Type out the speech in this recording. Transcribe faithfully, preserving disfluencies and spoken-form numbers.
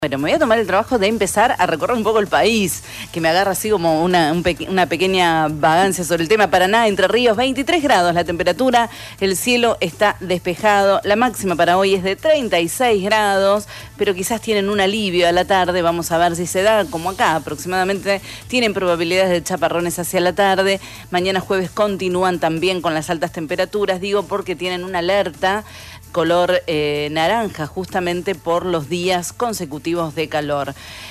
Bueno, me voy a tomar el trabajo de empezar a recorrer un poco el país, que me agarra así como una, un peque, una pequeña vagancia sobre el tema. Paraná, Entre Ríos, veintitrés grados la temperatura, el cielo está despejado, la máxima para hoy es de treinta y seis grados, pero quizás tienen un alivio a la tarde, vamos a ver si se da, como acá aproximadamente, tienen probabilidades de chaparrones hacia la tarde. Mañana jueves continúan también con las altas temperaturas, digo porque tienen una alerta color eh, naranja justamente por los días consecutivos de calor.